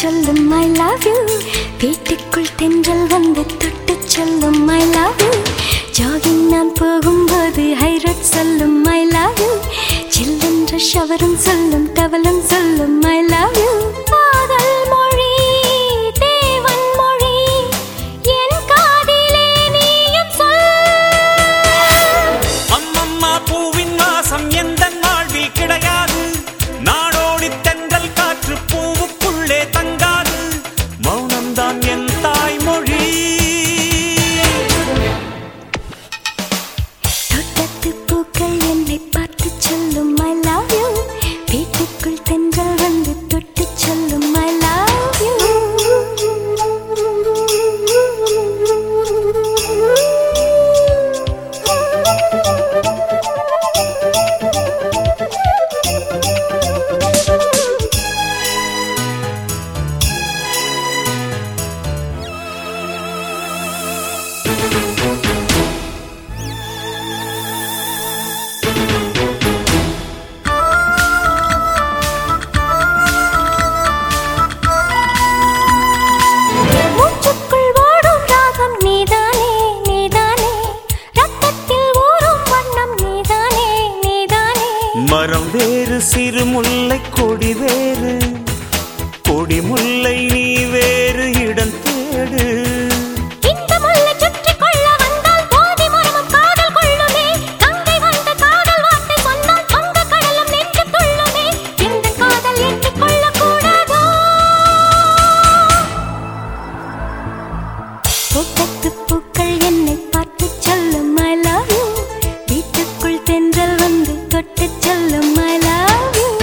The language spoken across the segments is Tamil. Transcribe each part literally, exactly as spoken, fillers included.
சொல்லும் I love you. வீட்டுக்குள் தென்றல் வந்து தொட்டு சொல்லும் I love you. ஜாகிங் நான் போகும்போது ஹைரட் சொல்லும் I love you. சில்லென்ற ஷவரும் சொல்லும் டவலும் சொல்லும் I love you. காதல் மொழி தேவன் மொழி என் காதிலே நீயும் சொல். அம்மம்மா பூவின் வாசம் எந்த வாழ்வில் கிடையாது. நாடோடி தென்றல் காற்று பூவுக்குள்ளே தங்காது. மௌனம்தான் என் தாய்மொழி. தோட்டத்து பூக்கள் என்னை பார்த்து சொல்லும் I love you. வீட்டுக்குள் தென்றல் வந்து தொட்டு சொல்லும் I love you. மூச்சுக்குள் ஓடும் ராகம் நீதானே நீதானே. ரத்தத்தில் ஊறும் வண்ணம் நீதானே நீதானே. மரம் வேறு சிறு முல்லை கொடி வேறு. கொடி முல்லை நீ வேறு இடம் தேடு. இந்த முல்லை சுற்றிக் கொள்ள வந்தால் போதி மரமும் காதல் கொள்ளுமே. கங்கை வந்த காதல் வார்த்தை சொன்னால் வங்க கடலும் நெஞ்சு துள்ளுமே. இந்த காதல் எண்ணிக் கொள்ளக் கூடாதோ. தோட்டத்து பூக்கள் என்னை பார்த்து சொல்லும் I love you. வீட்டுக்குள் தென்றல் வந்து தொட்டு சொல்லும் I love you.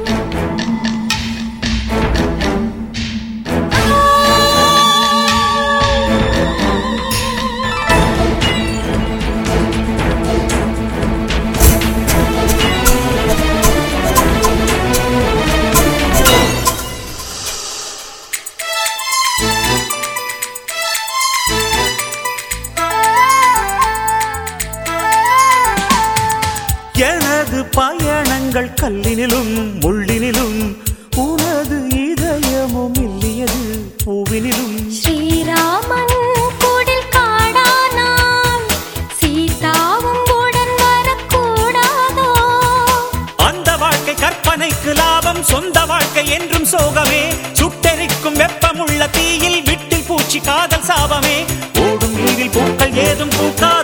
எனது பயணங்கள் கல்லினிலும் முள்ளினிலும். உனது இதயமும் இல்லியது பூவினிலும். ஸ்ரீராமன் கூடில் காடானான். சீதாவும் உடன் வரக்கூடாதோ. அந்த வாழ்க்கை கற்பனைக்கு லாபம். சொந்த வாழ்க்கை என்றும் சோகமே. சுட்டெரிக்கும் வெப்பமுள்ள தீயில் விட்டில் பூச்சி காதல் சாபமே. ஓடும் நீரில் பூக்கள் ஏதும் பூக்கா